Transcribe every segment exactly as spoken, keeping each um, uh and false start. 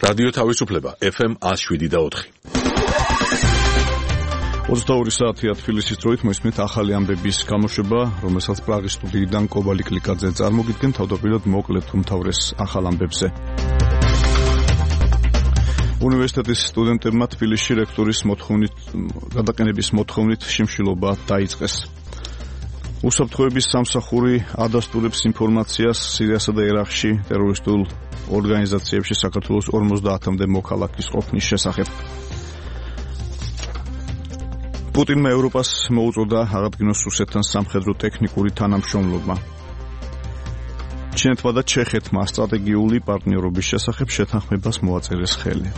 რადიო თავისუფლება ეფ ემ one oh seven და four. ოცდაორი საათია თბილისის დროით მოისმენთ ახალი ამბების გამოშვება, რომელსაც პრაღის სტუდიიდან კობალი კლიკაძე წარმოგიდგენ თავდაპირველად მოკლედ უმთავრეს ახალ ამბებზე. უნივერსიტეტის სტუდენტებმა თბილისში რექტორის მოთხოვნით გადაყენების მოთხოვნით შიმშილობა დაიწყეს. უსაფრთხოების სამსახური ადასტურებს ინფორმაციას სირიასა და ერაყში ტერორისტულ ორგანიზაციებში საქართველოს ორმოცდაათამდე მოქალაქის ყოფნის შესახებ. პუტინმა ევროპას მოუწოდა აღადგინოს რუსეთთან სამხედრო ტექნიკური თანამშრომლობა. ჩინეთმა და ჩეხეთმა სტრატეგიული პარტნიორობის შესახებ შეთანხმებას მოაწერეს ხელი.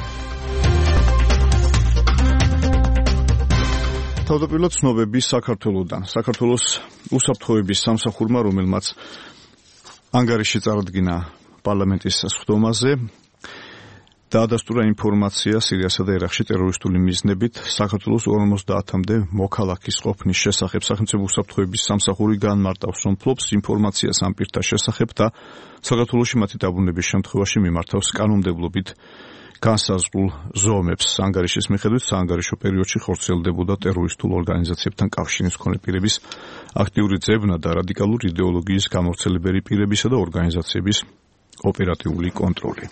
თავდაპირველად ცნობები საქართველოსდან. საქართველოს უსაფრთხოების სამსახურმა, რომელმაც ანგარიში წარადგინა პარლამენტის სხდომაზე, დაადასტურა ინფორმაცია სირიასა და ერაყში ტერორისტული მიზნებით საქართველოს ორმოცდაათამდე მოქალაქის ყოფნის შესახებ. სახელმწიფო უსაფრთხოების სამსახური განმარტავს, რომ ფლობს ინფორმაციას ამ პირთა შესახებ და საქართველოში მათი დაბრუნების შემთხვევაში მიმართავს კანონმდებლობით განსაზღვრულ ზომებს. ანგარიშის მიხედვით საანგარიშო პერიოდში ხორციელდებოდა ტერორისტულ ორგანიზაციებთან კავშირის მქონე პირების აქტიური ძებნა და რადიკალური იდეოლოგიის გამავრცელებელი პირებისა და ორგანიზაციების ოპერატიული კონტროლი.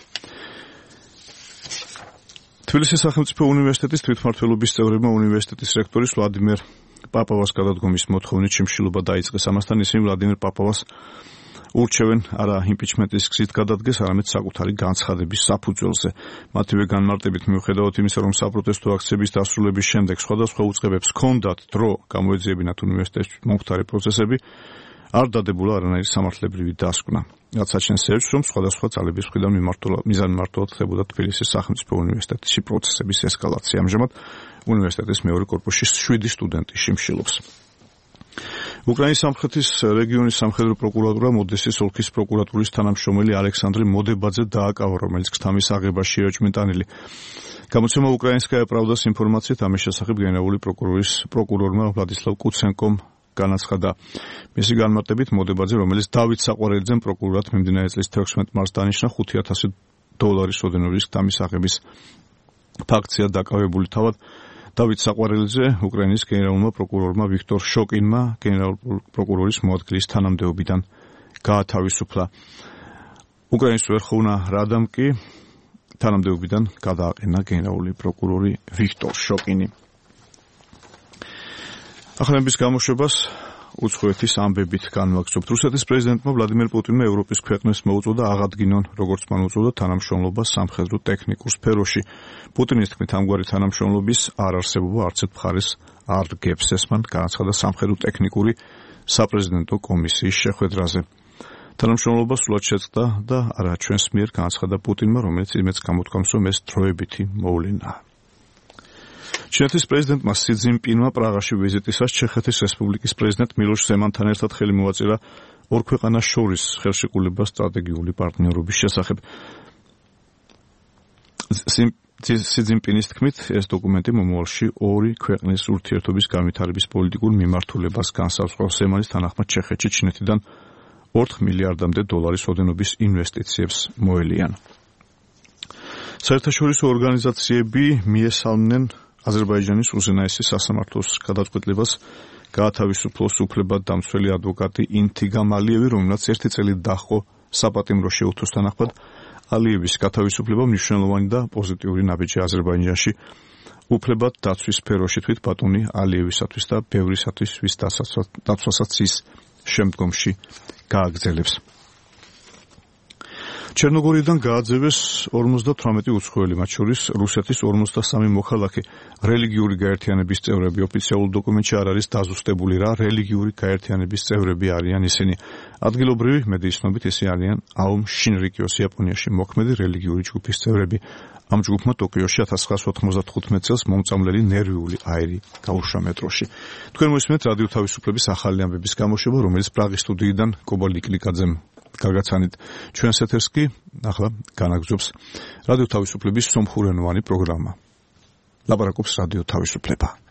თბილისის სახელმწიფო უნივერსიტეტის თვითმმართველობის წევრებმა უნივერსიტეტის რექტორის ვლადიმერ პაპავას გადადგომის მოთხოვნით შიმშილობა დაიწყეს. ამასთან ისინი ვლადიმერ პაპავას ურჩევენ არა იმპიჩმენტის გზით გადადგეს, არამედ საკუთარი განცხადების საფუძველზე. მათივე განმარტებით მიუხედავად იმისა, რომ საპროტესტო აქციების დასრულების შემდეგ სხვადასხვა უწყებებს ჰქონდათ დრო გამოეძიებინათ უნივერსიტეტში მომხდარი პროცესები, არ დადებულა არანაირი სამართლებრივი დასკვნა. რაც საჩენს, რომ სხვადასხვა ძალების მხრიდან მიზანმიმართულად ხდებოდა თბილისის სახელმწიფო უნივერსიტეტში პროცესების ესკალაცია. ამჟამად უნივერსიტეტის მეორე კორპუსში შვიდი სტუდენტი შიმშილობს. უკრაინის სამხრეთის რეგიონის სამხედრო პროკურატურამ ოდესის ოლქის პროკურატურის თანამშრომელი ალექსანდრე მოდებაძე დააკავა, რომელიც ქთამის აღებაში ეჭვმიტანილი. გამოცემა უკრაინსკაია პრავდას ინფორმაციით ამის შესახებ გენერალური პროკურორის პროკურორმა ვლადისლავ კუცენკომ განაცხადა. მისი განმარტებით მოდებაძე, რომელიც დავით საყვარელიძემ პროკურორად მიმდინარე წლის თექვსმეტ მარტს დანიშნა, ხუთი ათასი დოლარის ოდენობის ქთამის აღების ფაქტია დაკავებული. თავად დავით საყვარელიძე უკრაინის გენერალურმა პროკურორმა ვიქტორ შოკინმა გენერალურ პროკურორის მოადგილის თანამდებობიდან გაათავისუფლა. უკრაინის ვერხოვნა რადამ კი თანამდებობიდან გადააყენა გენერალური პროკურორი ვიქტორ შოკინი. ახალების გამოშვებას უცხოეთის ამბებით განვაგრძობთ. რუსეთის პრეზიდენტმა ვლადიმერ პუტინმა ევროპის ქვეყნებს მოუწოდა აღადგინონ, როგორც მან უწოდა, თანამშრომლობა სამხედრო ტექნიკურ სფეროში. პუტინის თქმით, ამგვარი თანამშრომლობის არ არსებობა არც ერთ მხარეს არ გებს. ეს მან განაცხადა სამხედრო ტექნიკური საპრეზიდენტო კომისიის შეხვედრაზე. თანამშრომლობა სულად შეწყდა და არა ჩვენს მიერ, განაცხადა პუტინმა, რომელიც იმედს გამოთქვამს, რომ ეს დროებითი მოვლენაა. ჩინეთის პრეზიდენტმა სი ძინპინმა პრაღაში ვიზიტისას ჩეხეთის რესპუბლიკის პრეზიდენტ მილოშ ზემანთან ერთად ხელი მოაწერა ორ ქვეყანას შორის ხელშეკრულებას სტრატეგიული პარტნიორობის შესახებ. სი ძინპინის თქმით, ეს დოკუმენტი მომავალში ორი ქვეყნის ურთიერთობის განვითარების პოლიტიკურ მიმართულებას განსაზღვრავს. ზემანის თანახმად ჩეხეთში ჩინეთიდან ოთხ მილიარდამდე დოლარის ოდენობის ინვესტიციებს მოელიან. საერთაშორისო ორგანიზაციები მიესალმნენ აზერბაიჯანის უზენაესი სასამართლოს გადაწყვეტილებას გაათავისუფლოს უფლებად დამცველი ადვოკატი ინთიგამ ალიევი, რომელსაც ერთი წელი დაჰყო საპატიმრო შეუთვის თანახმად. ალიევის გათავისუფლება მნიშვნელოვანი და პოზიტიური ნაბიჯია აზერბაიჯანში უფლებად დაცვის სფეროში თვით ბატონი ალიევისათვის და ბევრისათვის, ვის დაცვასაც ის შემდგომში გააგრძელებს. ჩერნოგორიიდან გააძევეს ორმოცდათვრამეტი უცხოელი, მათ შორის რუსეთის ორმოცდასამი მოქალაქე. რელიგიური გაერთიანების წევრები ოფიციალურ დოკუმენტში არ არის დაზუსტებული, რა რელიგიური გაერთიანების წევრები არიან ისინი. ადგილობრივი მედიის ცნობით ისინი არიან აომ შინრიკიოს იაპონიაში მოქმედი რელიგიური ჯგუფის წევრები. ამ ჯგუფმა ტოკიოში ათას ცხრაასი ოთხმოცდათხუთმეტ წელს მომწამლელი ნერვიული აირი გაუშვა მეტროში. თქვენ მოისმენთ რადიო თავისუფლების ახალი ამბების გამოშვება, რომელიც პრაღის სტუდიიდან კობალი კლიკაძემ გარგაცანით. ჩვენს ეთერს კი ახლა განაგრძობს რადიო თავისუფლების სომხურენოვანი პროგრამა. ლაპარაკობს რადიო თავისუფლება.